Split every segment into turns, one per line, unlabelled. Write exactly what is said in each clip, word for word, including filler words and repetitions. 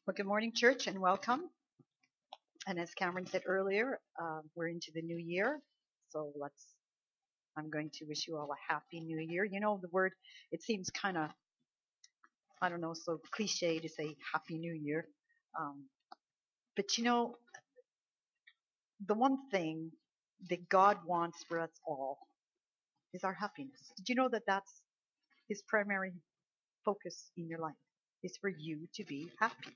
Well, good morning, church, and welcome. And as Cameron said earlier, uh, we're into the new year. So let's, I'm going to wish you all a happy new year. You know, the word, it seems kind of, I don't know, so cliche to say happy new year. Um, but you know, the one thing that God wants for us all is our happiness. Did you know that that's his primary focus in your life? Is for you to be happy.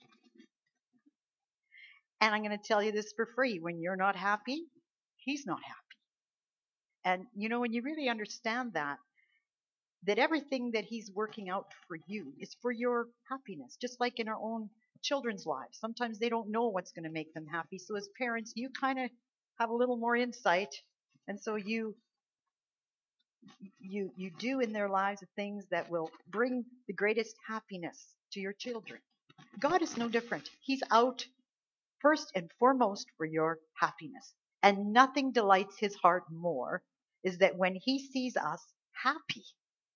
And I'm going to tell you this for free. When you're not happy, he's not happy. And you know, when you really understand that, that everything that he's working out for you is for your happiness, just like in our own children's lives. Sometimes they don't know what's going to make them happy. So as parents, you kind of have a little more insight. And so you, you, you do in their lives the things that will bring the greatest happiness to your children. God is no different. He's out first and foremost for your happiness. And nothing delights his heart more is that when he sees us happy.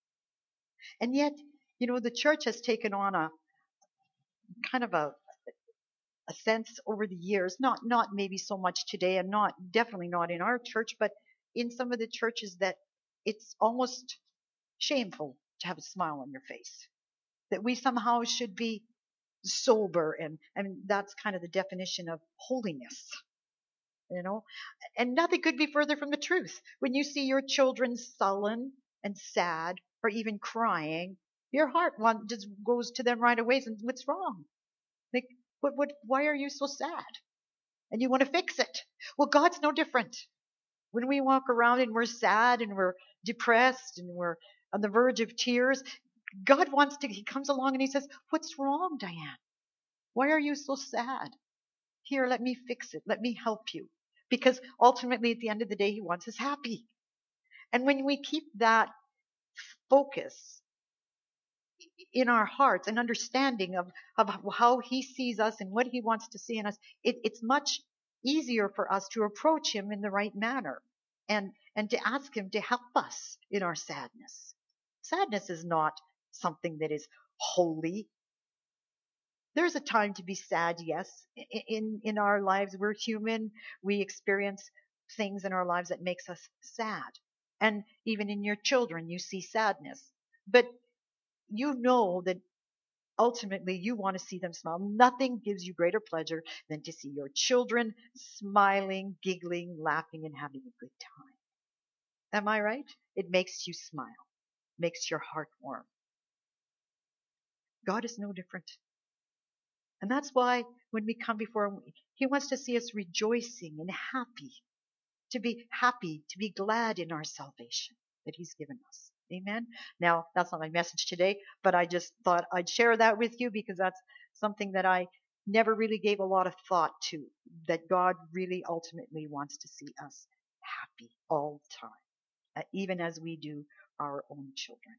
And yet, you know, the church has taken on a kind of a, a sense over the years, not, not maybe so much today and not, definitely not in our church, but in some of the churches that it's almost shameful to have a smile on your face. That we somehow should be sober and, and that's kind of the definition of holiness. You know, and nothing could be further from the truth. When you see your children sullen and sad or even crying, your heart one just goes to them right away and what's wrong? Like, what, what, why are you so sad? And you want to fix it. Well, God's no different. When we walk around and we're sad and we're depressed and we're on the verge of tears, God wants to, he comes along and he says, what's wrong, Diane? Why are you so sad? Here, let me fix it. Let me help you. Because ultimately, at the end of the day, he wants us happy. And when we keep that focus in our hearts and understanding of, of how he sees us and what he wants to see in us, it, it's much easier for us to approach him in the right manner and, and to ask him to help us in our sadness. Sadness is not something that is holy. There's a time to be sad, yes. In in our lives, we're human. We experience things in our lives that makes us sad. And even in your children, you see sadness. But you know that ultimately you want to see them smile. Nothing gives you greater pleasure than to see your children smiling, giggling, laughing, and having a good time. Am I right? It makes you smile, makes your heart warm. God is no different. And that's why when we come before him, he wants to see us rejoicing and happy, to be happy, to be glad in our salvation that he's given us. Amen. Now, that's not my message today, but I just thought I'd share that with you because that's something that I never really gave a lot of thought to, that God really ultimately wants to see us happy all the time, even as we do our own children.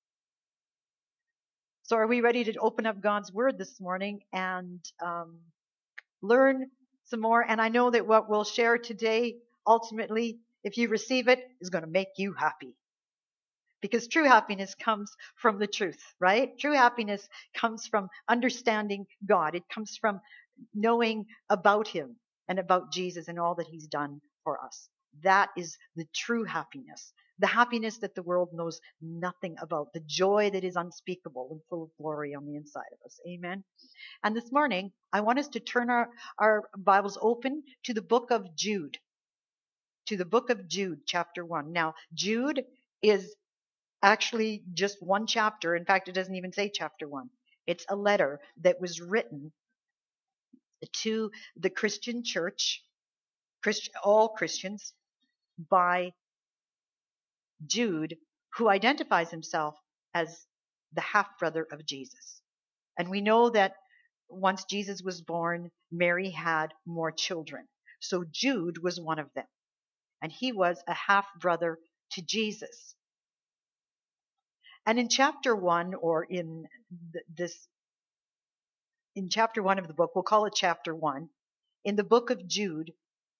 So are we ready to open up God's word this morning and um, learn some more? And I know that what we'll share today, ultimately, if you receive it, is going to make you happy. Because true happiness comes from the truth, right? True happiness comes from understanding God. It comes from knowing about him and about Jesus and all that he's done for us. That is the true happiness. The happiness that the world knows nothing about. The joy that is unspeakable and full of glory on the inside of us. Amen. And this morning, I want us to turn our, our Bibles open to the book of Jude. To the book of Jude, chapter one. Now, Jude is actually just one chapter. In fact, it doesn't even say chapter one. It's a letter that was written to the Christian church, Christ, all Christians, by Jude, who identifies himself as the half-brother of Jesus. And we know that once Jesus was born, Mary had more children. So Jude was one of them. And he was a half-brother to Jesus. And in chapter one, or in th- this, in chapter one of the book, we'll call it chapter one, in the book of Jude,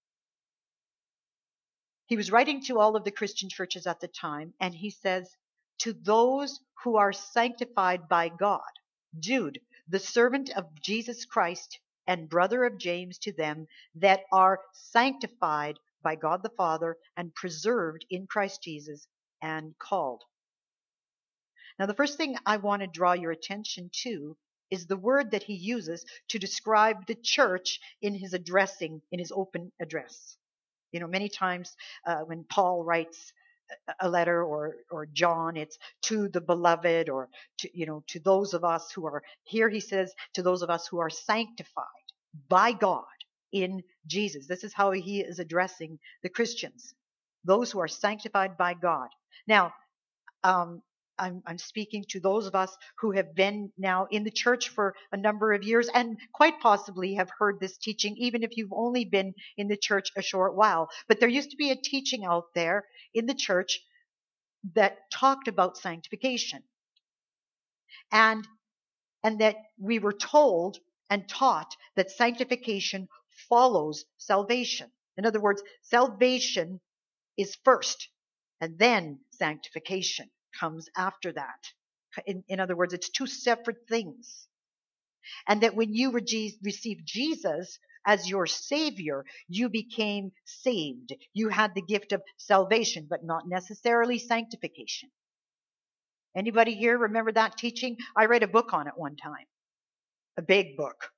he was writing to all of the Christian churches at the time, and he says, to those who are sanctified by God. Jude, the servant of Jesus Christ and brother of James to them that are sanctified by God the Father and preserved in Christ Jesus and called. Now, the first thing I want to draw your attention to is the word that he uses to describe the church in his addressing, in his open address. You know, many times uh, when Paul writes a letter, or or John, it's to the beloved, or to, you know, to those of us who are here. He says to those of us who are sanctified by God in Jesus. This is how he is addressing the Christians, those who are sanctified by God. Now, um, I'm, I'm speaking to those of us who have been now in the church for a number of years and quite possibly have heard this teaching, even if you've only been in the church a short while. But there used to be a teaching out there in the church that talked about sanctification. And, and that we were told and taught that sanctification follows salvation. In other words, salvation is first, and then sanctification comes after that. In, in other words, it's two separate things. And that when you re- received Jesus as your Savior, you became saved. You had the gift of salvation, but not necessarily sanctification. Anybody here remember that teaching? I read a book on it one time. A big book.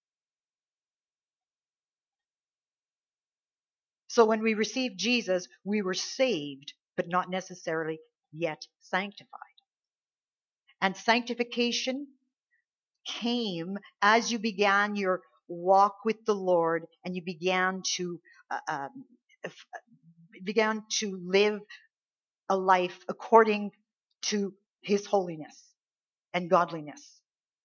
So when we received Jesus, we were saved, but not necessarily yet sanctified. And sanctification came as you began your walk with the Lord, and you began to uh, um, began to live a life according to his holiness and godliness.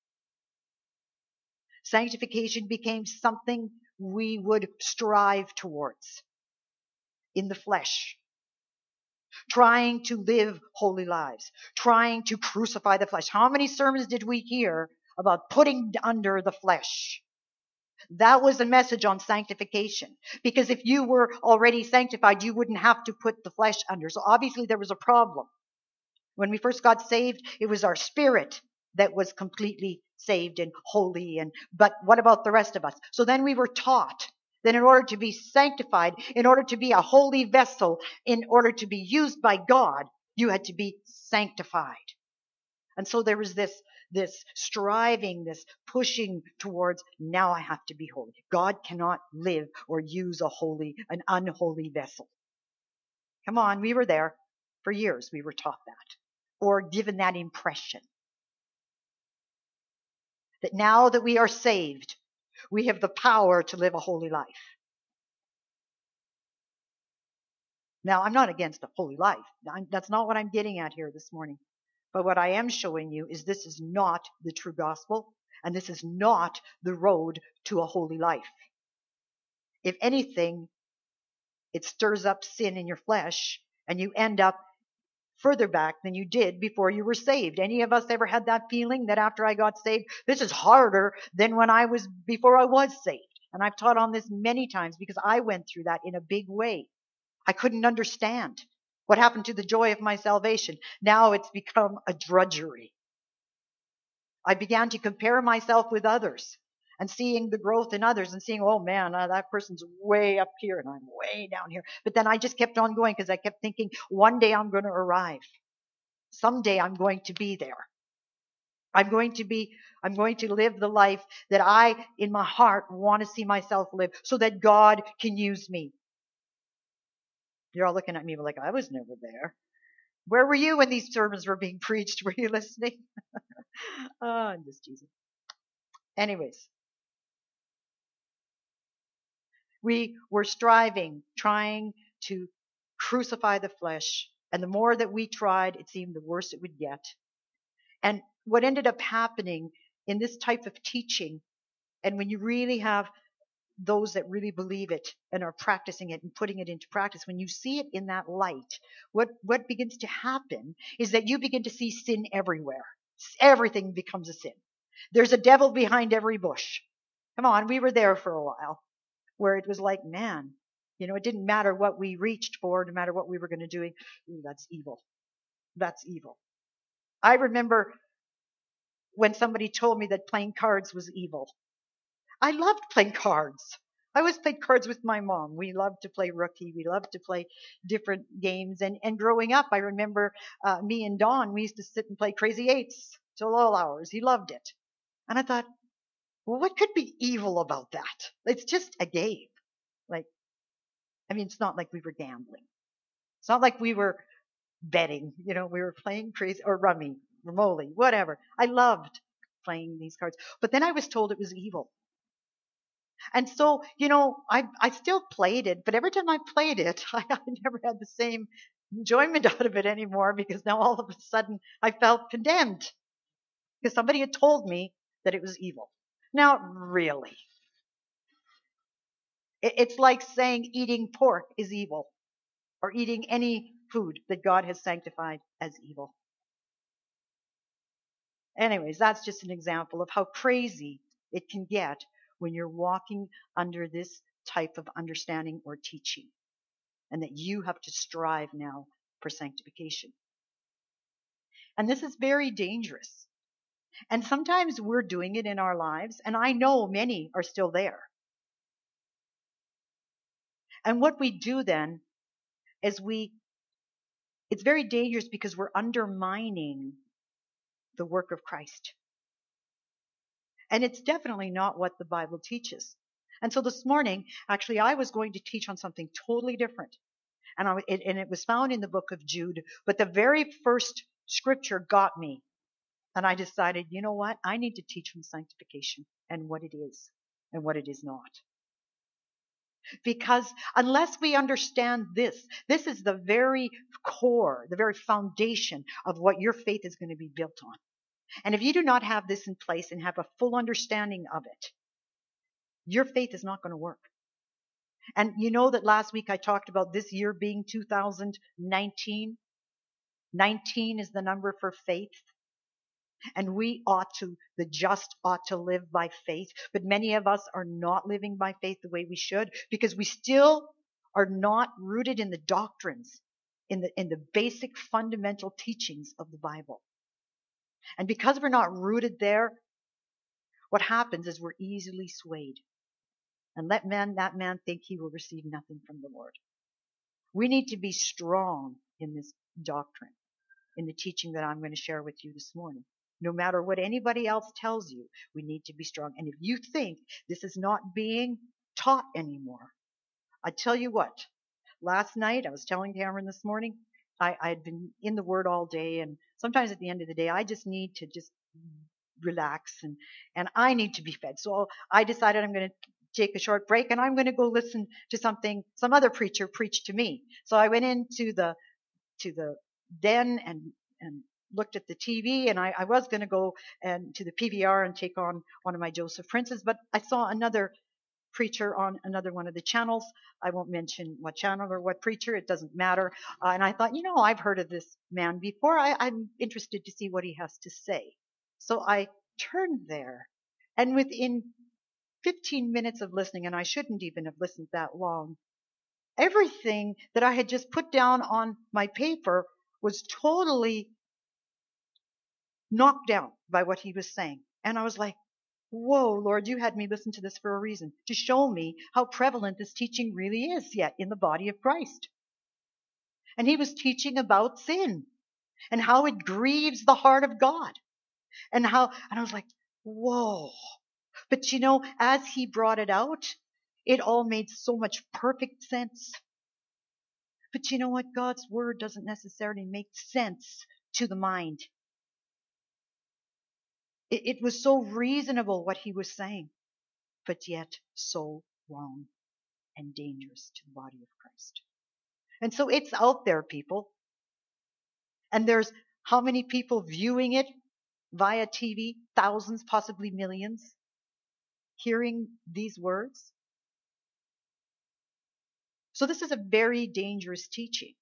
Sanctification became something we would strive towards in the flesh, trying to live holy lives, trying to crucify the flesh. How many sermons did we hear about putting under the flesh? That was a message on sanctification. Because if you were already sanctified, you wouldn't have to put the flesh under. So obviously there was a problem. When we first got saved, it was our spirit that was completely saved and holy. And but what about the rest of us? So then we were taught that in order to be sanctified, in order to be a holy vessel, in order to be used by God, you had to be sanctified. And so there was this, this striving, this pushing towards, now I have to be holy. God cannot live or use a holy, an unholy vessel. Come on, we were there for years. We were taught that, or given that impression. That now that we are saved, we have the power to live a holy life. Now, I'm not against a holy life. I'm, that's not what I'm getting at here this morning. But what I am showing you is this is not the true gospel, and this is not the road to a holy life. If anything, it stirs up sin in your flesh, and you end up further back than you did before you were saved. Any of us ever had that feeling that after I got saved, this is harder than when I was before I was saved? And I've taught on this many times because I went through that in a big way. I couldn't understand what happened to the joy of my salvation. Now it's become a drudgery. I began to compare myself with others and seeing the growth in others and seeing, oh man, uh, that person's way up here and I'm way down here. But then I just kept on going because I kept thinking, one day I'm going to arrive. Someday I'm going to be there. I'm going to be, I'm going to live the life that I, in my heart, want to see myself live so that God can use me. You're all looking at me like, I was never there. Where were you when these sermons were being preached? Were you listening? Oh, I'm just teasing. Anyways. We were striving, trying to crucify the flesh. And the more that we tried, it seemed the worse it would get. And what ended up happening in this type of teaching, and when you really have those that really believe it and are practicing it and putting it into practice, when you see it in that light, what, what begins to happen is that you begin to see sin everywhere. Everything becomes a sin. There's a devil behind every bush. Come on, we were there for a while where it was like, man, you know, it didn't matter what we reached for, no matter what we were going to do. Ooh, that's evil. That's evil. I remember when somebody told me that playing cards was evil. I loved playing cards. I always played cards with my mom. We loved to play rookie. We loved to play different games. And, and growing up, I remember uh, me and Don, we used to sit and play Crazy Eights till all hours. He loved it. And I thought, well, what could be evil about that? It's just a game. Like, I mean, it's not like we were gambling. It's not like we were betting. You know, we were playing crazy or rummy, Romoli, whatever. I loved playing these cards. But then I was told it was evil. And so, you know, I I still played it, but every time I played it, I, I never had the same enjoyment out of it anymore because now all of a sudden I felt condemned because somebody had told me that it was evil. Now, really, it, it's like saying eating pork is evil or eating any food that God has sanctified as evil. Anyways, that's just an example of how crazy it can get when you're walking under this type of understanding or teaching, and that you have to strive now for sanctification. And this is very dangerous. And sometimes we're doing it in our lives, and I know many are still there. And what we do then is we, it's very dangerous because we're undermining the work of Christ. And it's definitely not what the Bible teaches. And so this morning, actually, I was going to teach on something totally different. And, I, it, and it was found in the book of Jude. But the very first scripture got me. And I decided, you know what? I need to teach on sanctification and what it is and what it is not. Because unless we understand this, this is the very core, the very foundation of what your faith is going to be built on. And if you do not have this in place and have a full understanding of it, your faith is not going to work. And you know that last week I talked about this year being two thousand nineteen. nineteen is the number for faith. And we ought to, the just ought to live by faith. But many of us are not living by faith the way we should because we still are not rooted in the doctrines, in the, in the basic fundamental teachings of the Bible. And because we're not rooted there, what happens is we're easily swayed. And let man, that man think he will receive nothing from the Lord. We need to be strong in this doctrine, in the teaching that I'm going to share with you this morning. No matter what anybody else tells you, we need to be strong. And if you think this is not being taught anymore, I tell you what, last night, I was telling Cameron this morning, I, I had been in the Word all day, and sometimes at the end of the day, I just need to just relax, and, and I need to be fed. So I decided I'm going to take a short break, and I'm going to go listen to something, some other preacher preach to me. So I went into the, to the den and, and looked at the T V, and I, I was going to go and to the P V R and take on one of my Joseph Princes, but I saw another preacher on another one of the channels. I won't mention what channel or what preacher, it doesn't matter. Uh, and I thought, you know, I've heard of this man before. I, I'm interested to see what he has to say. So I turned there, and within fifteen minutes of listening, and I shouldn't even have listened that long, everything that I had just put down on my paper was totally knocked down by what he was saying. And I was like, whoa, Lord, you had me listen to this for a reason, to show me how prevalent this teaching really is yet in the body of Christ. And he was teaching about sin and how it grieves the heart of God. And how, and I was like, whoa. But you know, as he brought it out, it all made so much perfect sense. But you know what? God's word doesn't necessarily make sense to the mind. It, it was so reasonable what he was saying, but yet so wrong and dangerous to the body of Christ. And so it's out there, people. And there's how many people viewing it via T V? Thousands, possibly millions, hearing these words. So this is a very dangerous teaching.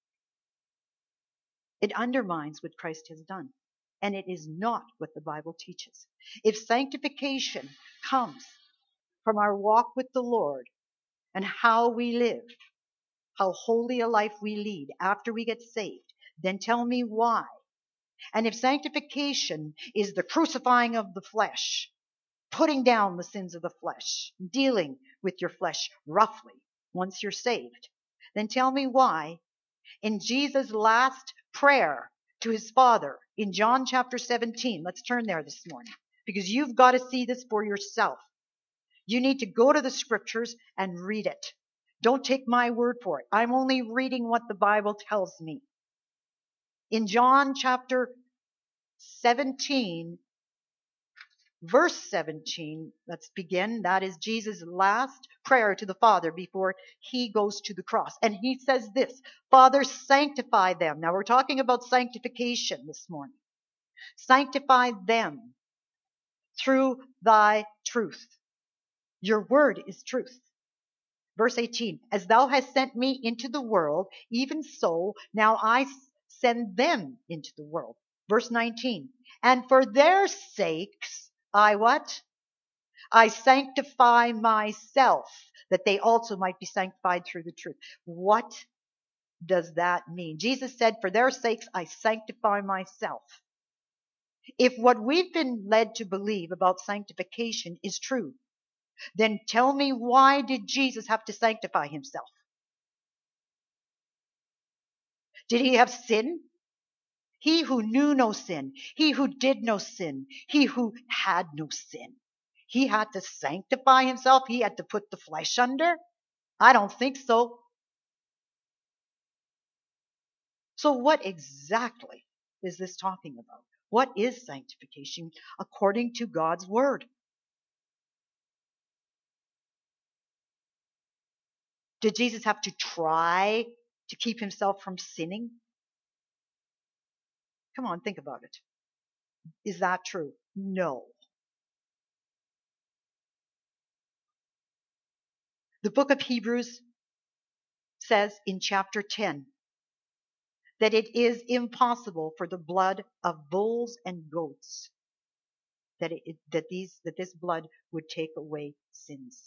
It undermines what Christ has done. And it is not what the Bible teaches. If sanctification comes from our walk with the Lord and how we live, how holy a life we lead after we get saved, then tell me why And if sanctification is the crucifying of the flesh, putting down the sins of the flesh, dealing with your flesh roughly once you're saved, then tell me why in Jesus' last prayer to his Father in John chapter seventeen, let's turn there this morning, because you've got to see this for yourself. You need to go to the scriptures and read it. Don't take my word for it. I'm only reading what the Bible tells me. In John chapter seventeen, verse seventeen, let's begin. That is Jesus' last prayer to the Father before he goes to the cross. And he says this, Father, sanctify them. Now we're talking about sanctification this morning. Sanctify them through thy truth. Your word is truth. Verse eighteen, as thou hast sent me into the world, even so now I send them into the world. Verse nineteen, and for their sakes, I what? I sanctify myself, that they also might be sanctified through the truth. What does that mean? Jesus said, for their sakes, I sanctify myself. If what we've been led to believe about sanctification is true, then tell me, why did Jesus have to sanctify himself? Did he have sin? He who knew no sin, he who did no sin, he who had no sin. He had to sanctify himself. He had to put the flesh under. I don't think so. So what exactly is this talking about? What is sanctification according to God's word? Did Jesus have to try to keep himself from sinning? Come on, think about it. Is that true? No. The book of Hebrews says in chapter ten that it is impossible for the blood of bulls and goats that it, that these that this blood would take away sins.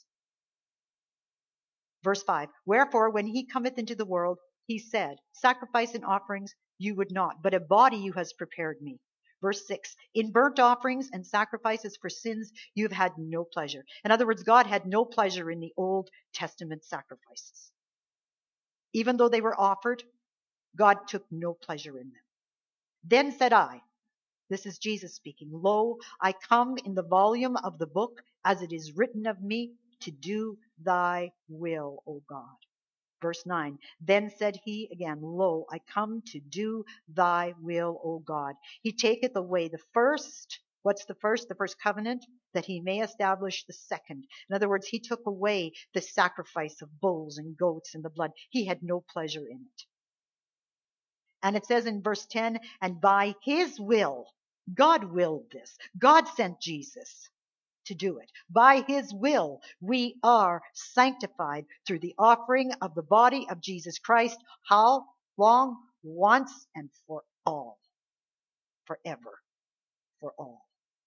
Verse five, wherefore when he cometh into the world, he said, sacrifice and offerings you would not, but a body you has prepared me. Verse six, in burnt offerings and sacrifices for sins you have had no pleasure. In other words, God had no pleasure in the Old Testament sacrifices. Even though they were offered, God took no pleasure in them. Then said I, this is Jesus speaking, lo, I come in the volume of the book, as it is written of me, to do thy will, O God. Verse nine, then said he again, lo, I come to do thy will, O God. He taketh away the first. What's the first? The first covenant, that he may establish the second. In other words, he took away the sacrifice of bulls and goats and the blood. He had no pleasure in it. And it says in verse ten, and by his will, God willed this. God sent Jesus to do it. By his will, we are sanctified through the offering of the body of Jesus Christ. How long? Once and for all. Forever. For all.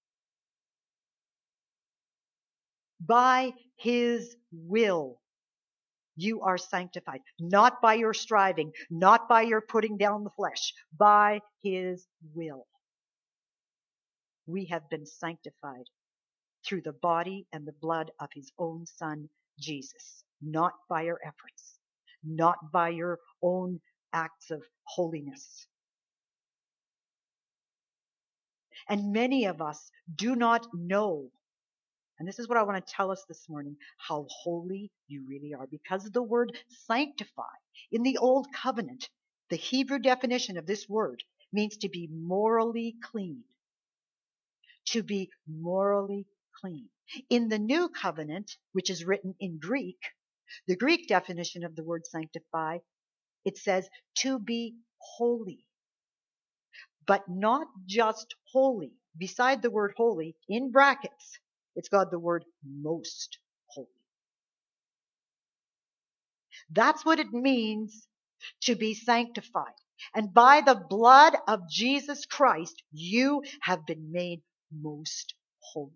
By his will, you are sanctified. Not by your striving, not by your putting down the flesh. By his will. We have been sanctified through the body and the blood of his own son, Jesus. Not by your efforts, not by your own acts of holiness. And many of us do not know, and this is what I want to tell us this morning, how holy you really are. Because of the word sanctify in the Old Covenant, the Hebrew definition of this word means to be morally clean. To be morally clean. In the New Covenant, which is written in Greek, the Greek definition of the word sanctify, it says to be holy. But not just holy. Beside the word holy, in brackets, it's got the word most holy. That's what it means to be sanctified. And by the blood of Jesus Christ, you have been made most holy.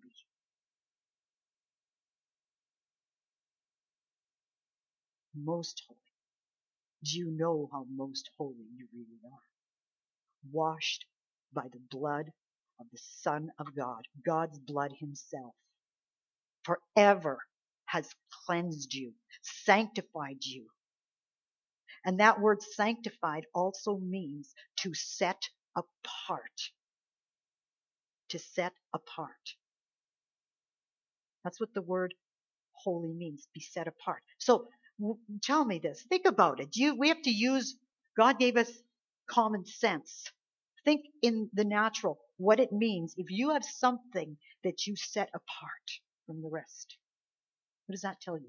Most holy. Do you know how most holy you really are? Washed by the blood of the Son of God, God's blood himself. Forever has cleansed you, sanctified you. And that word sanctified also means to set apart. To set apart. That's what the word holy means, be set apart. So w- tell me this. Think about it. You, we have to use, God gave us common sense. Think in the natural, what it means if you have something that you set apart from the rest. What does that tell you?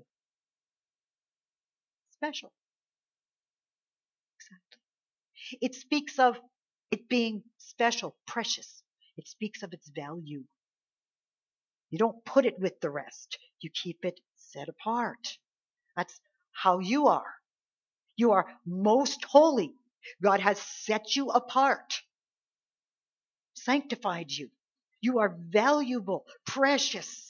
Special. Exactly. It speaks of it being special, precious. It speaks of its value. You don't put it with the rest. You keep it set apart. That's how you are. You are most holy. God has set you apart, sanctified you. You are valuable, precious.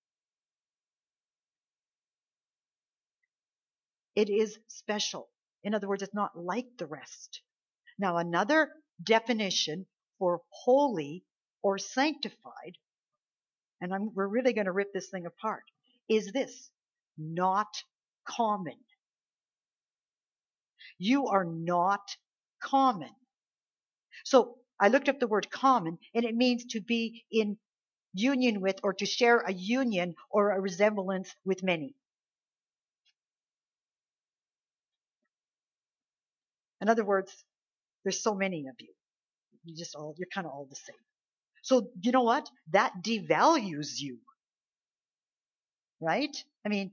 It is special. In other words, it's not like the rest. Now, another definition for holy or sanctified, and I'm, we're really going to rip this thing apart, is this: not common. You are not common. So I looked up the word common, and it means to be in union with, or to share a union or a resemblance with many. In other words, there's so many of you. You just all, you're kind of all the same. So you know what? That devalues you. Right? I mean,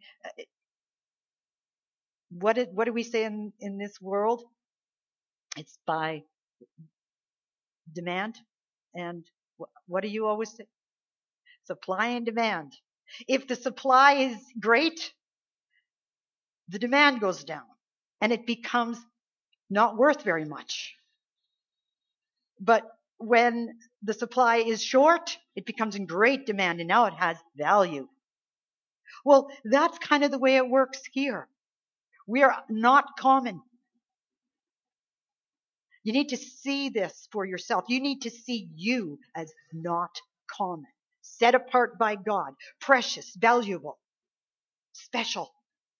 what did, what do we say in, in this world? It's by demand. And what do you always say? Supply and demand. If the supply is great, the demand goes down and it becomes not worth very much. But when the supply is short, it becomes in great demand and now it has value. Well, that's kind of the way it works here. We are not common. You need to see this for yourself. You need to see you as not common, set apart by God, precious, valuable, special.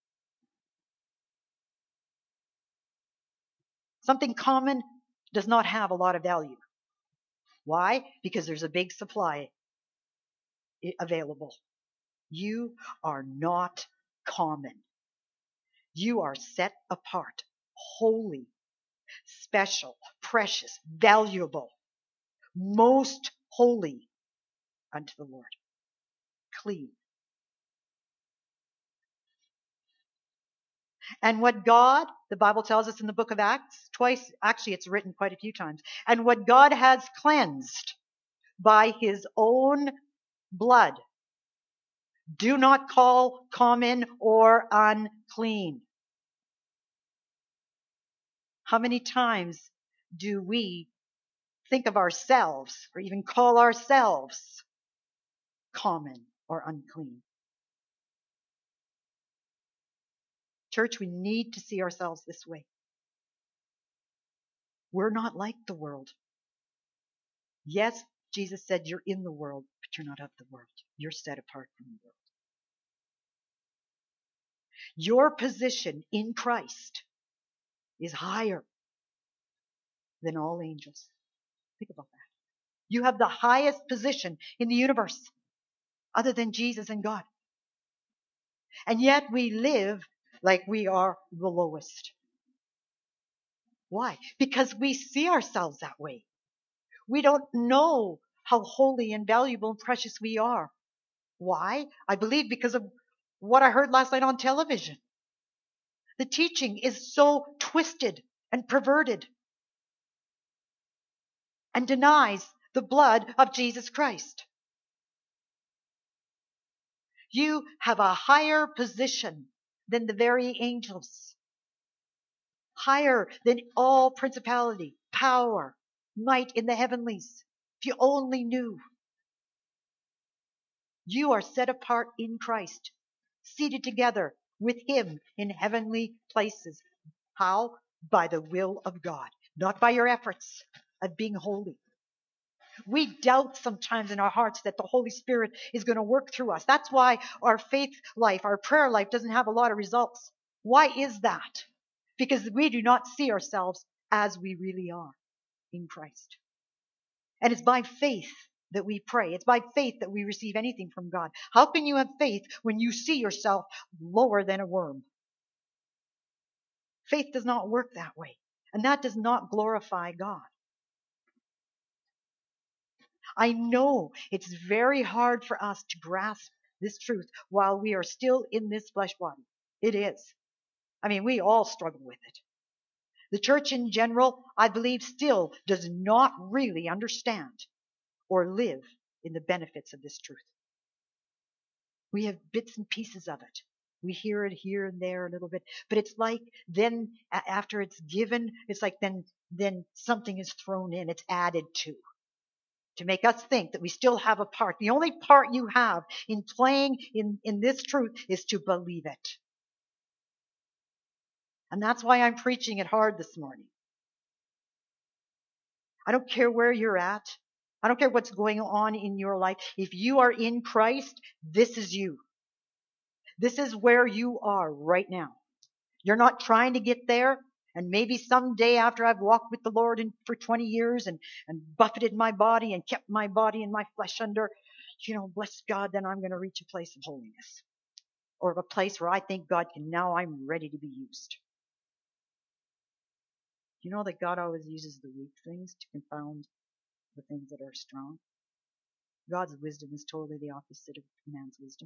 Something common does not have a lot of value. Why? Because there's a big supply available. You are not common. You are set apart, holy, special, precious, valuable, most holy unto the Lord. Clean. And what God, the Bible tells us in the book of Acts, twice, actually it's written quite a few times, and what God has cleansed by his own blood, do not call common or unclean. How many times do we think of ourselves or even call ourselves common or unclean? Church, we need to see ourselves this way. We're not like the world. Yes, Jesus said you're in the world, but you're not of the world. You're set apart from the world. Your position in Christ is higher than all angels. Think about that. You have the highest position in the universe other than Jesus and God. And yet we live like we are the lowest. Why? Because we see ourselves that way. We don't know how holy and valuable and precious we are. Why? I believe because of what I heard last night on television. The teaching is so twisted and perverted and denies the blood of Jesus Christ. You have a higher position than the very angels. Higher than all principality, power, might in the heavenlies. If you only knew. You are set apart in Christ, seated together with him in heavenly places. How? By the will of God, not by your efforts of being holy. We doubt sometimes in our hearts that the Holy Spirit is going to work through us. That's why our faith life, our prayer life doesn't have a lot of results. Why is that? Because we do not see ourselves as we really are in Christ. And it's by faith that we pray. It's by faith that we receive anything from God. How can you have faith when you see yourself lower than a worm? Faith does not work that way. And that does not glorify God. I know it's very hard for us to grasp this truth while we are still in this flesh body. It is. I mean, we all struggle with it. The church in general, I believe, still does not really understand or live in the benefits of this truth. We have bits and pieces of it. We hear it here and there a little bit, but it's like then after it's given, it's like then then something is thrown in, it's added to, to make us think that we still have a part. The only part you have in playing in, in this truth is to believe it. And that's why I'm preaching it hard this morning. I don't care where you're at. I don't care what's going on in your life. If you are in Christ, this is you. This is where you are right now. You're not trying to get there. And maybe someday after I've walked with the Lord in, for twenty years and, and buffeted my body and kept my body and my flesh under, you know, bless God, then I'm going to reach a place of holiness. Or a place where I think God can, now I'm ready to be used. You know that God always uses the weak things to confound the things that are strong? God's wisdom is totally the opposite of man's wisdom.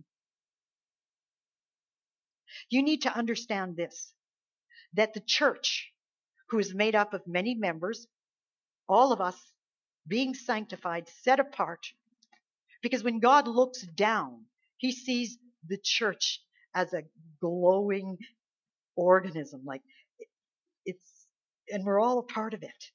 You need to understand this, that the church, who is made up of many members, all of us being sanctified, set apart, because when God looks down, he sees the church as a glowing organism, like it's, and we're all a part of it.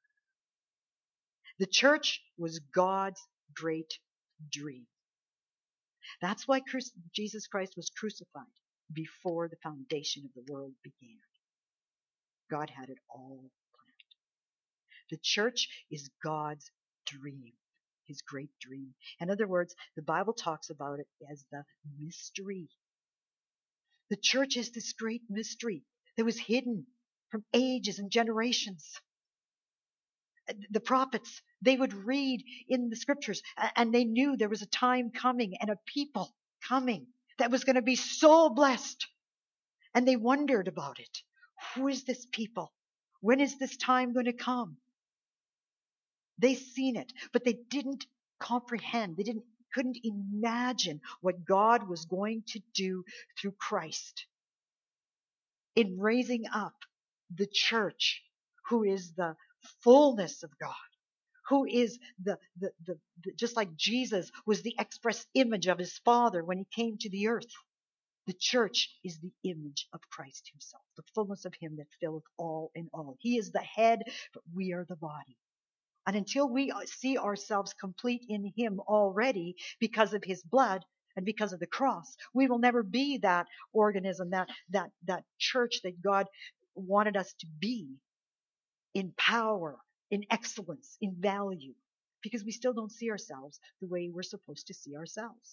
The church was God's great dream. That's why Jesus Christ was crucified before the foundation of the world began. God had it all planned. The church is God's dream, his great dream. In other words, the Bible talks about it as the mystery. The church is this great mystery that was hidden from ages and generations. The prophets, they would read in the scriptures, and they knew there was a time coming and a people coming that was going to be so blessed. And they wondered about it. Who is this people? When is this time going to come? They seen it, but they didn't comprehend. They didn't, couldn't imagine what God was going to do through Christ in raising up the church, who is the fullness of God, who is the, the, the, the, just like Jesus was the express image of his Father when he came to the earth. The church is the image of Christ himself, the fullness of him that filleth all in all. He is the head, but we are the body. And until we see ourselves complete in him already because of his blood and because of the cross, we will never be that organism, that, that, that church that God wanted us to be in power, in excellence, in value, because we still don't see ourselves the way we're supposed to see ourselves.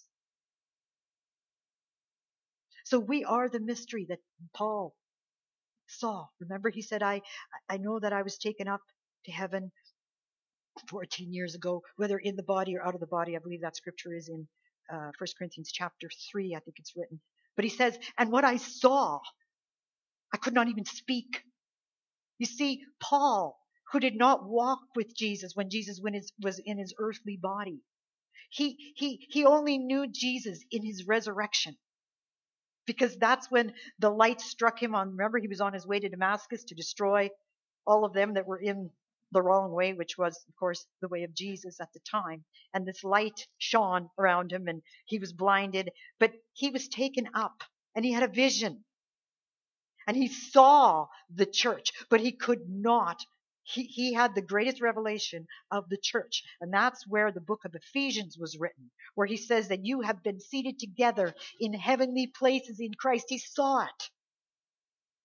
So we are the mystery that Paul saw. Remember, he said, I, I know that I was taken up to heaven fourteen years ago, whether in the body or out of the body. I believe that scripture is in uh, First Corinthians chapter three. I think it's written. But he says, and what I saw, I could not even speak. You see, Paul, who did not walk with Jesus when Jesus was in his earthly body, he, he, he only knew Jesus in his resurrection. Because that's when the light struck him on, remember, he was on his way to Damascus to destroy all of them that were in the wrong way, which was, of course, the way of Jesus at the time. And this light shone around him and he was blinded, but he was taken up and he had a vision. And he saw the church, but he could not. He, he had the greatest revelation of the church. And that's where the book of Ephesians was written, where he says that you have been seated together in heavenly places in Christ. He saw it.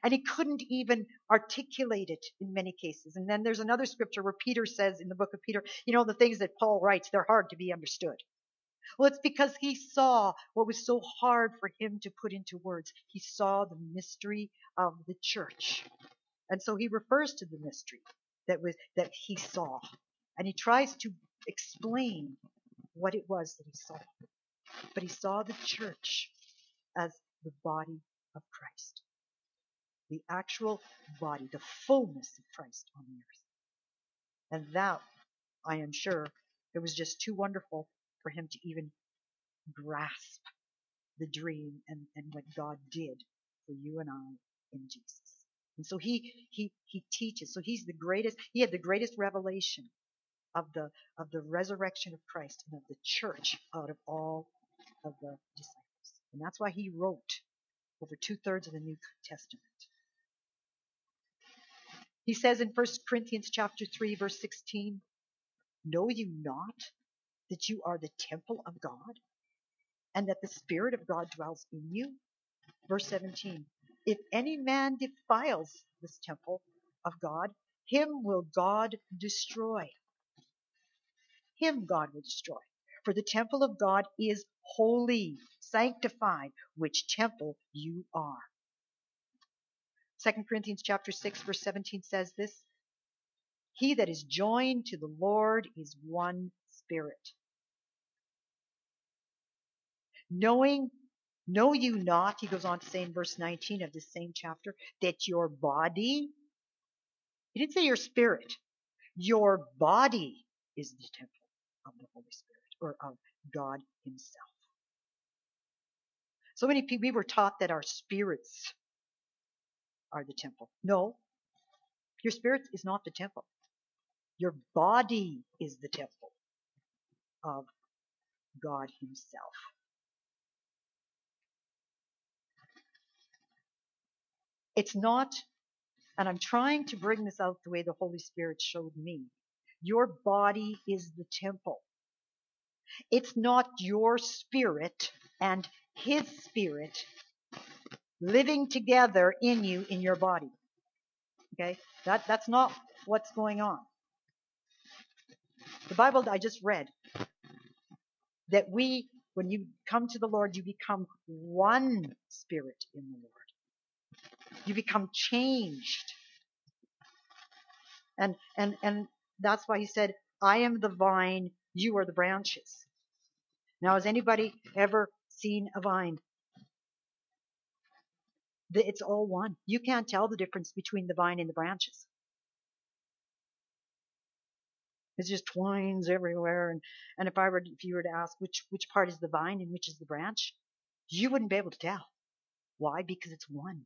And he couldn't even articulate it in many cases. And then there's another scripture where Peter says in the book of Peter, you know, the things that Paul writes, they're hard to be understood. Well, it's because he saw what was so hard for him to put into words. He saw the mystery of the church. And so he refers to the mystery that was that he saw. And he tries to explain what it was that he saw. But he saw the church as the body of Christ. The actual body, the fullness of Christ on the earth. And that, I am sure, it was just too wonderful for him to even grasp the dream and, and what God did for you and I in Jesus. And so he he he teaches. So he's the greatest, he had the greatest revelation of the of the resurrection of Christ and of the church out of all of the disciples. And that's why he wrote over two-thirds of the New Testament. He says in First Corinthians chapter three, verse sixteen, know you not that you are the temple of God, and that the Spirit of God dwells in you? Verse seventeen, if any man defiles this temple of God, him will God destroy. Him God will destroy. For the temple of God is holy, sanctified, which temple you are. Second Corinthians chapter six, verse seventeen says this, he that is joined to the Lord is one spirit. Knowing, know you not, he goes on to say in verse nineteen of this same chapter, that your body, he didn't say your spirit, your body is the temple of the Holy Spirit, or of God himself. So many people, we were taught that our spirits are the temple. No, your spirit is not the temple. Your body is the temple of God himself. It's not, and I'm trying to bring this out the way the Holy Spirit showed me. Your body is the temple. It's not your spirit and his spirit living together in you in your body. Okay? That, that's not what's going on. The Bible I just read, that we, when you come to the Lord, you become one spirit in the Lord. You become changed. And, and, and that's why he said, I am the vine, you are the branches. Now, has anybody ever seen a vine? It's all one. You can't tell the difference between the vine and the branches. It just twines everywhere. And, and if I were, if you were to ask which, which part is the vine and which is the branch, you wouldn't be able to tell. Why? Because it's one.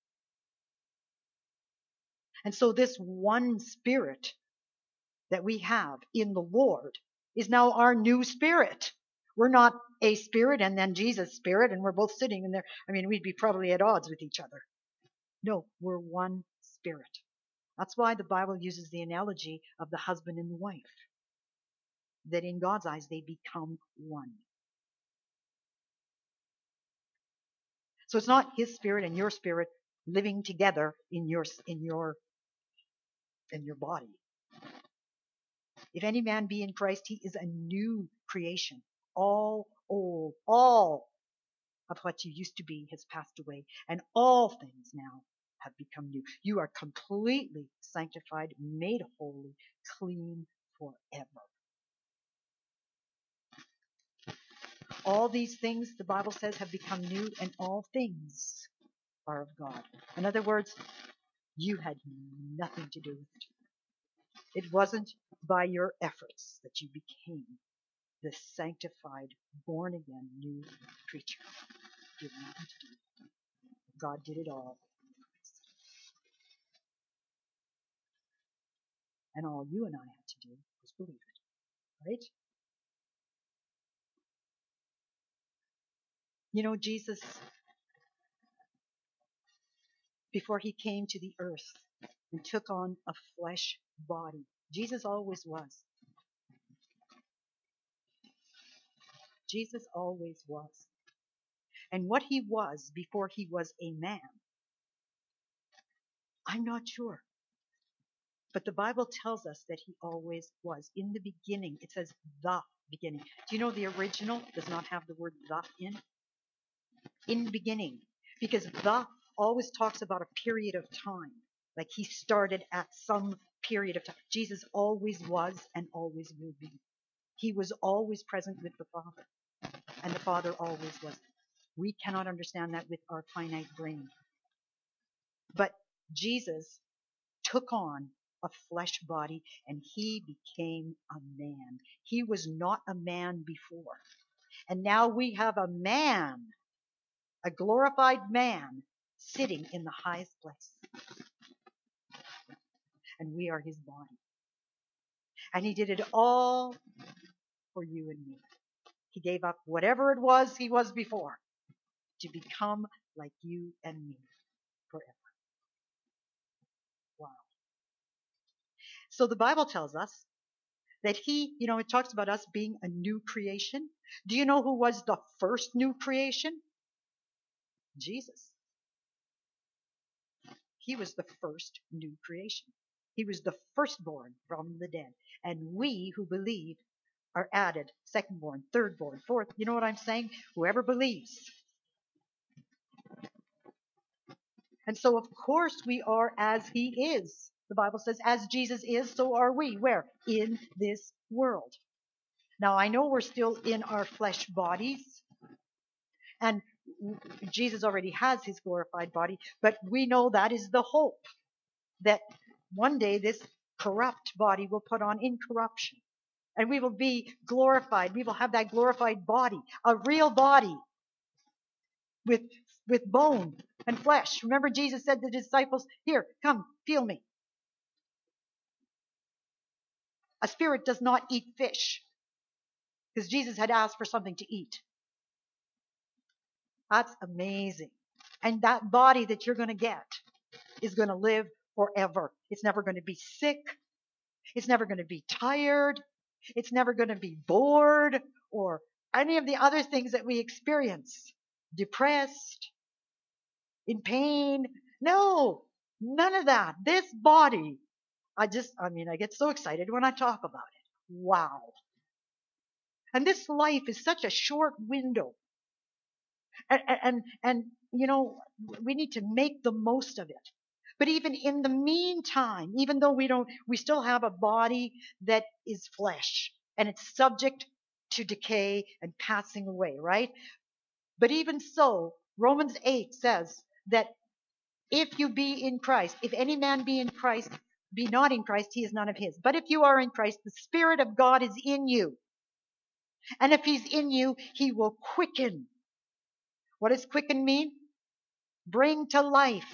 And so this one spirit that we have in the Lord is now our new spirit. We're not a spirit and then Jesus' spirit and we're both sitting in there. I mean, we'd be probably at odds with each other. No, we're one spirit. That's why the Bible uses the analogy of the husband and the wife. That in God's eyes, they become one. So it's not his spirit and your spirit living together in your, in your, in your body. If any man be in Christ, he is a new creation. All old, all of what you used to be has passed away, and all things now have become new. You are completely sanctified, made holy, clean forever. All these things, the Bible says, have become new, and all things are of God. In other words, you had nothing to do with it. It wasn't by your efforts that you became the sanctified, born-again, new creature. You had nothing to do with it. God did it all. And all you and I had to do was believe it. Right? You know, Jesus, before he came to the earth and took on a flesh body, Jesus always was. Jesus always was. And what he was before he was a man I'm not sure. But the Bible tells us that he always was. In the beginning, it says the beginning. Do you know the original does not have the word the in? In beginning. Because the always talks about a period of time. Like he started at some period of time. Jesus always was and always will be. He was always present with the Father. And the Father always was. We cannot understand that with our finite brain. But Jesus took on a flesh body and he became a man. He was not a man before. And now we have a man, a glorified man, sitting in the highest place. And we are his body. And he did it all for you and me. He gave up whatever it was he was before to become like you and me forever. Wow. So the Bible tells us that he, you know, it talks about us being a new creation. Do you know who was the first new creation? Jesus. He was the first new creation. He was the firstborn from the dead. And we who believe are added, secondborn, thirdborn, fourth. You know what I'm saying? Whoever believes. And so, of course, we are as he is. The Bible says, as Jesus is, so are we. Where? In this world. Now, I know we're still in our flesh bodies. And Jesus already has his glorified body. But we know that is the hope. That one day this corrupt body will put on incorruption. And we will be glorified. We will have that glorified body. A real body. With, with bone and flesh. Remember Jesus said to the disciples, here, come, feel me. A spirit does not eat fish. Because Jesus had asked for something to eat. That's amazing. And that body that you're going to get is going to live forever. It's never going to be sick. It's never going to be tired. It's never going to be bored or any of the other things that we experience. Depressed, in pain. No, none of that. This body, I just, I mean, I get so excited when I talk about it. Wow. And this life is such a short window. And, and, and, you know, we need to make the most of it. But even in the meantime, even though we don't, we still have a body that is flesh and it's subject to decay and passing away, right? But even so, Romans eight says that if you be in Christ, if any man be in Christ, be not in Christ, he is none of his. But if you are in Christ, the Spirit of God is in you. And if he's in you, he will quicken. What does quicken mean? Bring to life.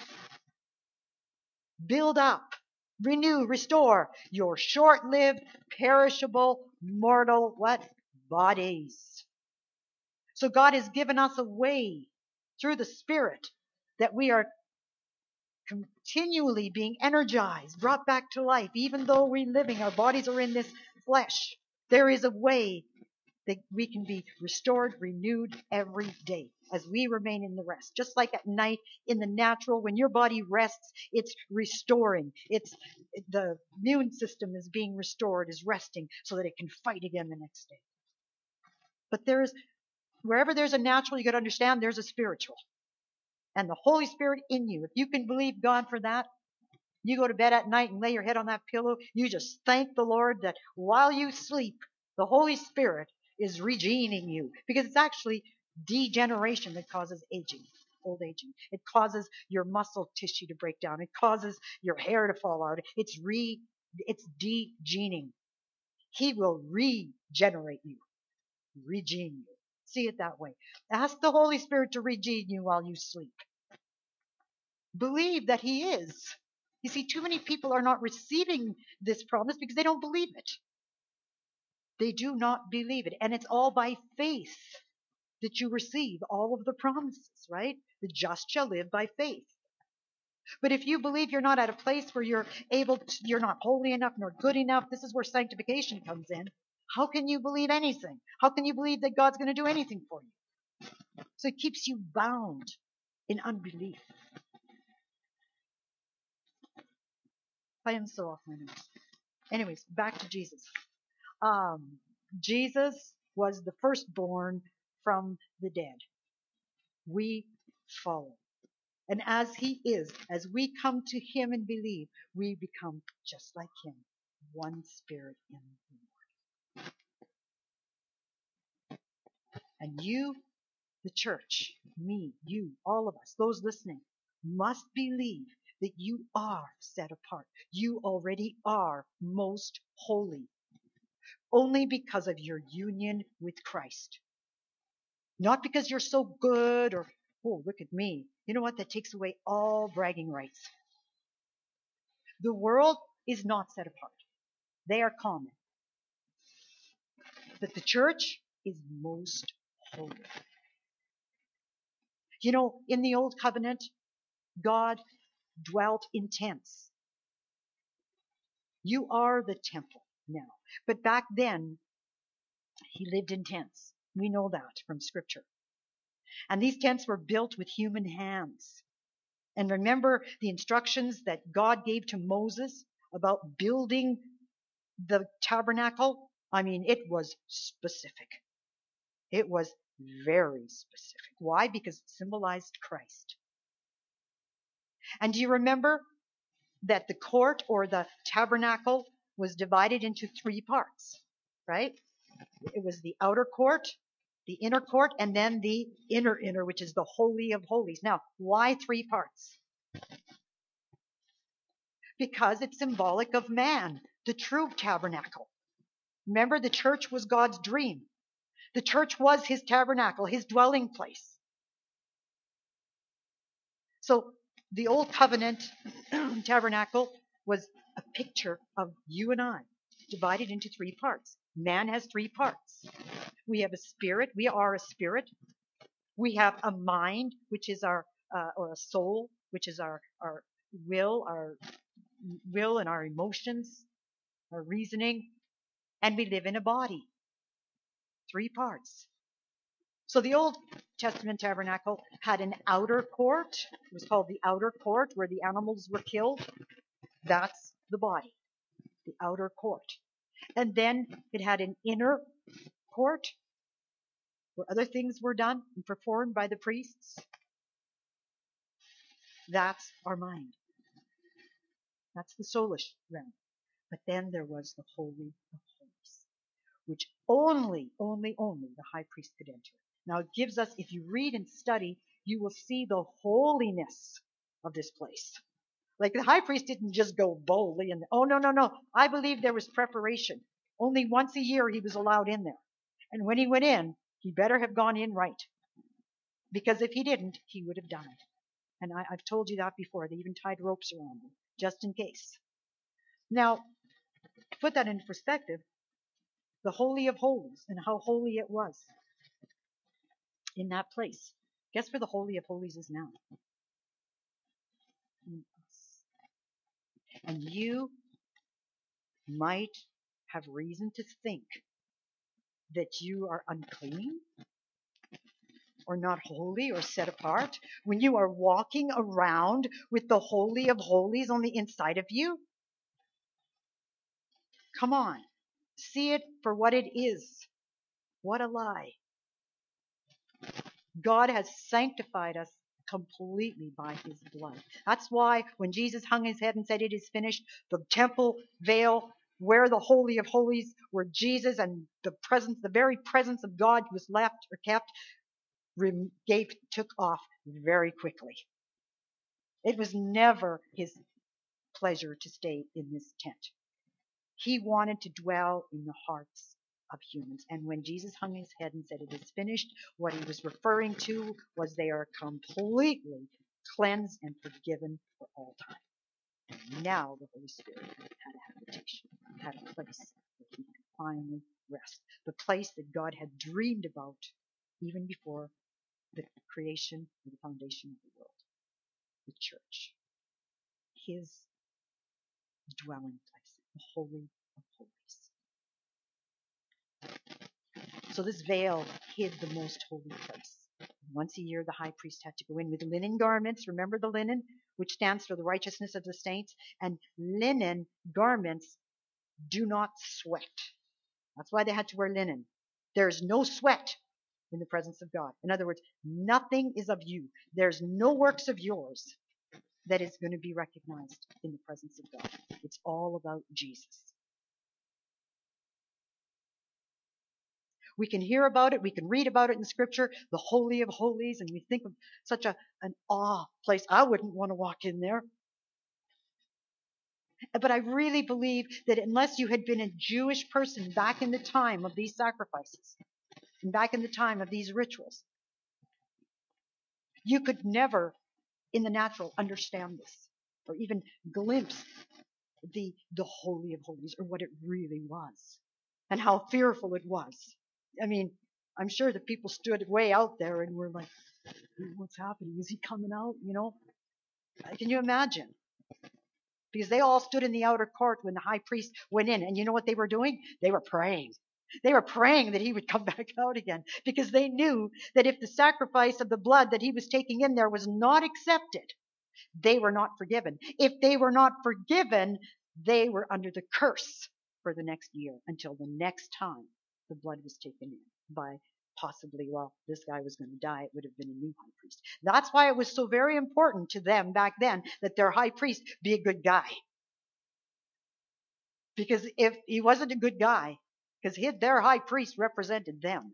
Build up. Renew, restore your short-lived, perishable, mortal, what? Bodies. So God has given us a way through the Spirit that we are continually being energized, brought back to life. Even though we're living, our bodies are in this flesh. There is a way that we can be restored, renewed every day as we remain in the rest. Just like at night in the natural, when your body rests, it's restoring. It's the immune system is being restored, is resting so that it can fight again the next day. But there is, wherever there's a natural, you got to understand there's a spiritual. And the Holy Spirit in you. If you can believe God for that, you go to bed at night and lay your head on that pillow, you just thank the Lord that while you sleep, the Holy Spirit is regening you. Because it's actually degeneration that causes aging, old aging. It causes your muscle tissue to break down. It causes your hair to fall out. It's re, it's degening. He will regenerate you, regene you. See it that way. Ask the Holy Spirit to regene you while you sleep. Believe that he is. You see, too many people are not receiving this promise because they don't believe it. They do not believe it. And it's all by faith that you receive all of the promises, right? The just shall live by faith. But if you believe you're not at a place where you're able to, you're not holy enough nor good enough, this is where sanctification comes in. How can you believe anything? How can you believe that God's going to do anything for you? So it keeps you bound in unbelief. I am so off my nose. Anyways, back to Jesus. Um, Jesus was the firstborn from the dead. We follow. And as he is, as we come to him and believe, we become just like him, one spirit in the Lord. And you, the church, me, you, all of us, those listening, must believe that you are set apart. You already are most holy, only because of your union with Christ. Not because you're so good or, oh, look at me. You know what? That takes away all bragging rights. The world is not set apart. They are common. But the church is most holy. You know, in the Old Covenant, God dwelt in tents. You are the temple now. But back then, he lived in tents. We know that from Scripture. And these tents were built with human hands. And remember the instructions that God gave to Moses about building the tabernacle? I mean, it was specific. It was very specific. Why? Because it symbolized Christ. And do you remember that the court or the tabernacle was divided into three parts, right? It was the outer court, the inner court, and then the inner inner, which is the Holy of Holies. Now, why three parts? Because it's symbolic of man, the true tabernacle. Remember, the church was God's dream. The church was his tabernacle, his dwelling place. So the old covenant tabernacle was a picture of you and I, divided into three parts. Man has three parts. We have a spirit. We are a spirit. We have a mind, which is our, uh, or a soul, which is our, our will, our will and our emotions, our reasoning. And we live in a body. Three parts. So the Old Testament tabernacle had an outer court. It was called the outer court, where the animals were killed. That's the body, the outer court. And then it had an inner court, where other things were done and performed by the priests. That's our mind. That's the soulish realm. But then there was the Holy of Holies, which only, only, only the high priest could enter. Now it gives us, if you read and study, you will see the holiness of this place. Like the high priest didn't just go boldly and, oh, no, no, no. I believe there was preparation. Only once a year he was allowed in there. And when he went in, he better have gone in right. Because if he didn't, he would have died. And I, I've told you that before. They even tied ropes around him, just in case. Now, to put that into perspective, the Holy of Holies and how holy it was in that place. Guess where the Holy of Holies is now? In us. And you might have reason to think that you are unclean or not holy or set apart when you are walking around with the Holy of Holies on the inside of you. Come on. See it for what it is. What a lie. God has sanctified us completely by his blood. That's why when Jesus hung his head and said it is finished, the temple veil where the Holy of Holies, where Jesus and the presence, the very presence of God was left or kept, gave, took off very quickly. It was never his pleasure to stay in this tent. He wanted to dwell in the hearts of humans. And when Jesus hung his head and said it is finished, what he was referring to was they are completely cleansed and forgiven for all time. And now the Holy Spirit had a habitation, had a place where he could finally rest. The place that God had dreamed about even before the creation and the foundation of the world. The church. His dwelling place, the Holy of Holies. So this veil hid the most holy place. Once a year, the high priest had to go in with linen garments. Remember the linen, which stands for the righteousness of the saints? And linen garments do not sweat. That's why they had to wear linen. There's no sweat in the presence of God. In other words, nothing is of you. There's no works of yours that is going to be recognized in the presence of God. It's all about Jesus. We can hear about it. We can read about it in Scripture, the Holy of Holies, and we think of such a, an awe place. I wouldn't want to walk in there. But I really believe that unless you had been a Jewish person back in the time of these sacrifices, and back in the time of these rituals, you could never, in the natural, understand this, or even glimpse the, the Holy of Holies, or what it really was, and how fearful it was. I mean, I'm sure that people stood way out there and were like, what's happening? Is he coming out? You know? Can you imagine? Because they all stood in the outer court when the high priest went in. And you know what they were doing? They were praying. They were praying that he would come back out again. Because they knew that if the sacrifice of the blood that he was taking in there was not accepted, they were not forgiven. If they were not forgiven, they were under the curse for the next year until the next time the blood was taken in by possibly, well, this guy was going to die. It would have been a new high priest. That's why it was so very important to them back then that their high priest be a good guy. Because if he wasn't a good guy, because their high priest represented them.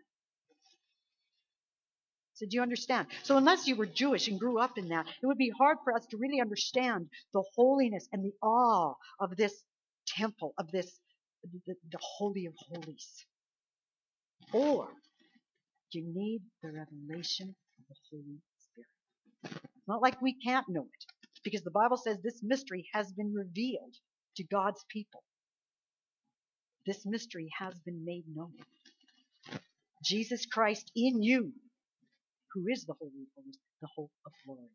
So do you understand? So unless you were Jewish and grew up in that, it would be hard for us to really understand the holiness and the awe of this temple, of this, the, the Holy of Holies. Or you need the revelation of the Holy Spirit. It's not like we can't know it, because the Bible says this mystery has been revealed to God's people. This mystery has been made known. Jesus Christ in you, who is the Holy of Holies, the hope of glory.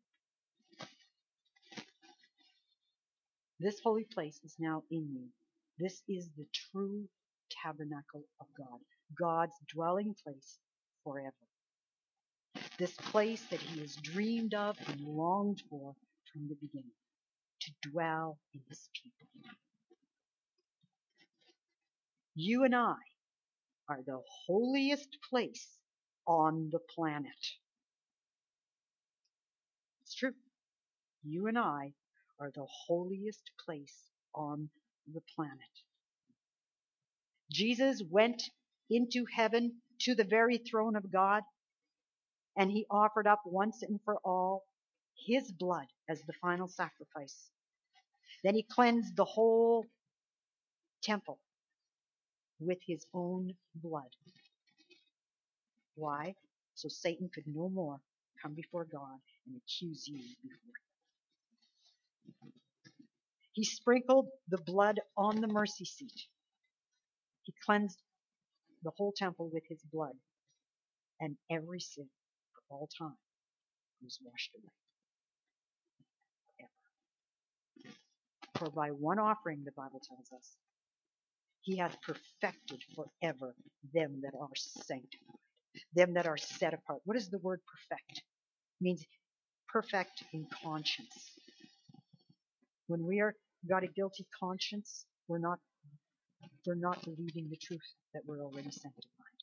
This holy place is now in you. This is the true tabernacle of God, God's dwelling place forever. This place that he has dreamed of and longed for from the beginning, to dwell in his people. You and I are the holiest place on the planet. It's true. You and I are the holiest place on the planet. Jesus went into heaven to the very throne of God, and he offered up once and for all his blood as the final sacrifice. Then he cleansed the whole temple with his own blood. Why? So Satan could no more come before God and accuse you before him. He sprinkled the blood on the mercy seat. He cleansed the whole temple with his blood, and every sin for all time was washed away. Ever. For by one offering, the Bible tells us, he hath perfected forever them that are sanctified, them that are set apart. What does the word perfect? It means perfect in conscience. When we are got a guilty conscience, we're not we're not believing the truth that we're already sanctified.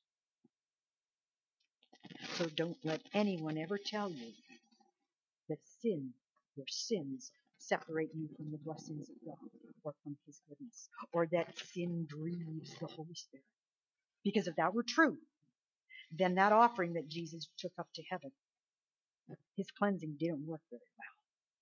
So don't let anyone ever tell you that sin, your sins, separate you from the blessings of God or from his goodness, or that sin grieves the Holy Spirit. Because if that were true, then that offering that Jesus took up to heaven, his cleansing didn't work very well.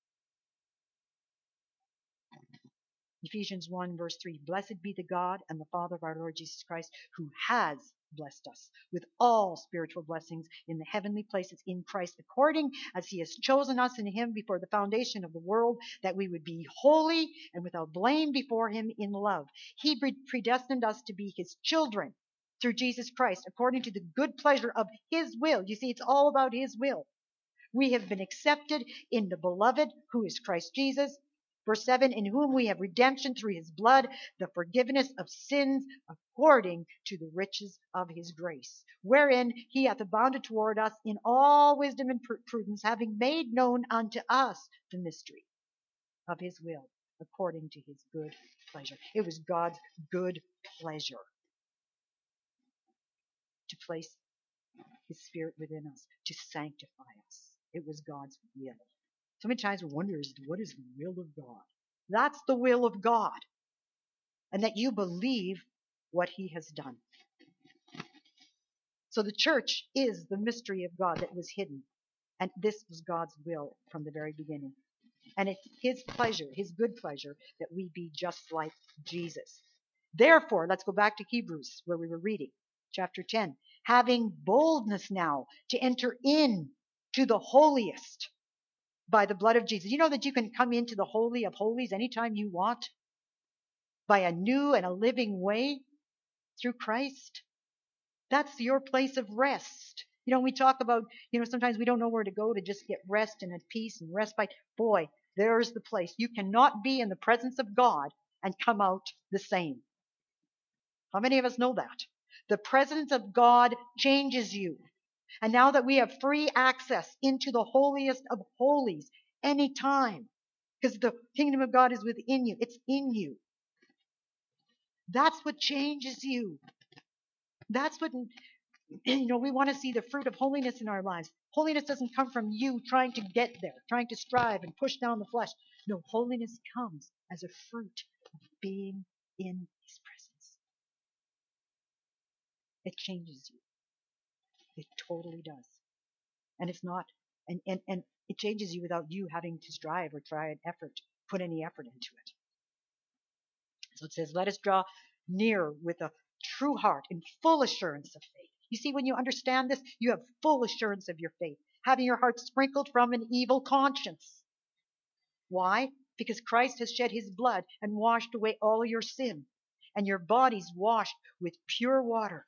Ephesians one verse three, blessed be the God and the Father of our Lord Jesus Christ, who has blessed us with all spiritual blessings in the heavenly places in Christ, according as he has chosen us in him before the foundation of the world, that we would be holy and without blame before him in love. He predestined us to be his children through Jesus Christ, according to the good pleasure of his will. You see, it's all about his will. We have been accepted in the beloved, who is Christ Jesus, Verse seven, in whom we have redemption through his blood, the forgiveness of sins according to the riches of his grace, wherein he hath abounded toward us in all wisdom and prudence, having made known unto us the mystery of his will, according to his good pleasure. It was God's good pleasure to place his Spirit within us, to sanctify us. It was God's will. So many times we wonder, what is the will of God? That's the will of God. And that you believe what he has done. So the church is the mystery of God that was hidden. And this was God's will from the very beginning. And it's his pleasure, his good pleasure, that we be just like Jesus. Therefore, let's go back to Hebrews, where we were reading, chapter ten. Having boldness now to enter in to the holiest by the blood of Jesus. You know that you can come into the Holy of Holies anytime you want? By a new and a living way through Christ. That's your place of rest. You know, we talk about, you know, sometimes we don't know where to go to just get rest and at peace and respite. Boy, there's the place. You cannot be in the presence of God and come out the same. How many of us know that? The presence of God changes you. And now that we have free access into the holiest of holies anytime, because the kingdom of God is within you, it's in you. That's what changes you. That's what, you know, we want to see the fruit of holiness in our lives. Holiness doesn't come from you trying to get there, trying to strive and push down the flesh. No, holiness comes as a fruit of being in his presence. It changes you. It totally does. And it's not, and, and, and it changes you without you having to strive or try an effort, put any effort into it. So it says, let us draw near with a true heart in full assurance of faith. You see, when you understand this, you have full assurance of your faith, having your heart sprinkled from an evil conscience. Why? Because Christ has shed his blood and washed away all your sin, and your bodies washed with pure water.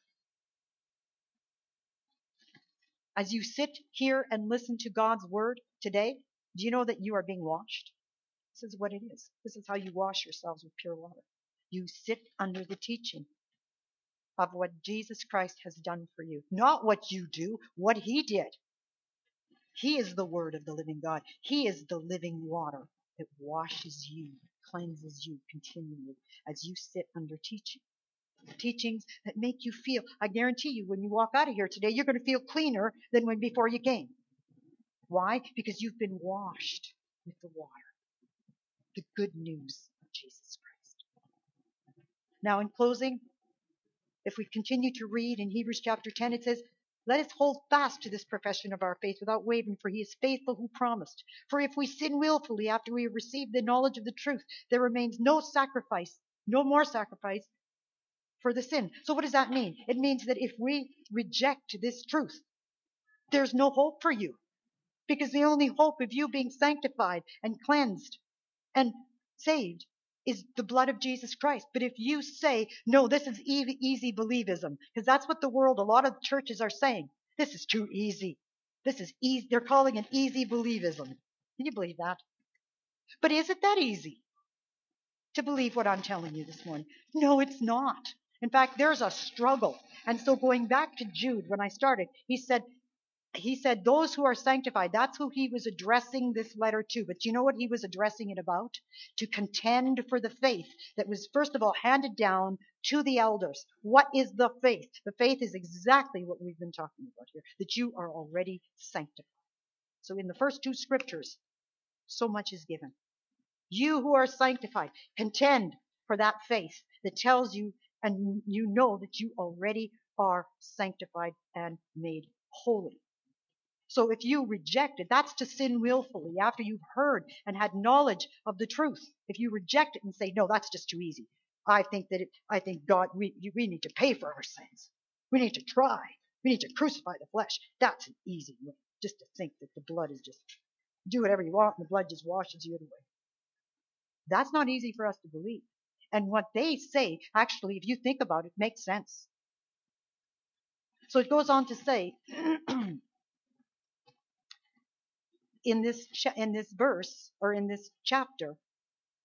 As you sit here and listen to God's word today, do you know that you are being washed? This is what it is. This is how you wash yourselves with pure water. You sit under the teaching of what Jesus Christ has done for you. Not what you do, what he did. He is the word of the living God. He is the living water that washes you, cleanses you continually as you sit under teaching. Teachings that make you feel, I guarantee you, when you walk out of here today, you're going to feel cleaner than when before you came. Why? Because you've been washed with the water. The good news of Jesus Christ. Now, in closing, if we continue to read in Hebrews chapter ten, it says, let us hold fast to this profession of our faith without wavering, for he is faithful who promised. For if we sin willfully after we have received the knowledge of the truth, there remains no sacrifice, no more sacrifice for the sin. So what does that mean? It means that if we reject this truth, there's no hope for you. Because the only hope of you being sanctified and cleansed and saved is the blood of Jesus Christ. But if you say, no, this is easy, easy believism, because that's what the world, a lot of churches are saying. This is too easy. This is easy. They're calling it easy believism. Can you believe that? But is it that easy to believe what I'm telling you this morning? No, it's not. In fact, there's a struggle. And so going back to Jude, when I started, he said, he said, those who are sanctified, that's who he was addressing this letter to. But you know what he was addressing it about? To contend for the faith that was, first of all, handed down to the elders. What is the faith? The faith is exactly what we've been talking about here, that you are already sanctified. So in the first two scriptures, so much is given. You who are sanctified, contend for that faith that tells you, and you know that you already are sanctified and made holy. So if you reject it, that's to sin willfully after you've heard and had knowledge of the truth. If you reject it and say, no, that's just too easy. I think that it, I think God, we, we need to pay for our sins. We need to try. We need to crucify the flesh. That's an easy way. Just to think that the blood is just, do whatever you want and the blood just washes you away. That's not easy for us to believe. And what they say, actually, if you think about it, makes sense. So it goes on to say, in this cha- in this verse, or in this chapter,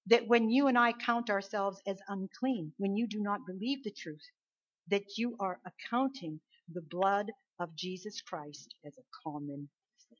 that when you and I count ourselves as unclean, when you do not believe the truth, that you are accounting the blood of Jesus Christ as a common sin.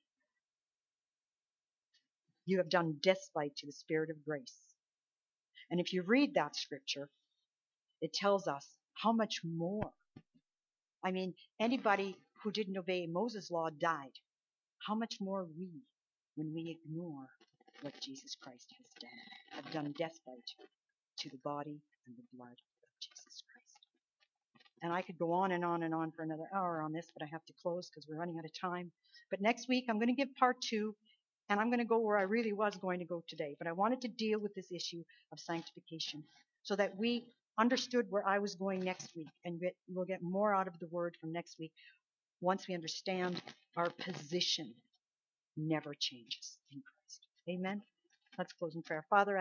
You have done despite to the Spirit of grace. And if you read that scripture, it tells us how much more. I mean, anybody who didn't obey Moses' law died. How much more we, when we ignore what Jesus Christ has done, have done despite to the body and the blood of Jesus Christ. And I could go on and on and on for another hour on this, but I have to close because we're running out of time. But next week, I'm going to give part two, and I'm going to go where I really was going to go today. But I wanted to deal with this issue of sanctification so that we understood where I was going next week, and get, we'll get more out of the word from next week once we understand our position never changes in Christ. Amen? Let's close in prayer. Father,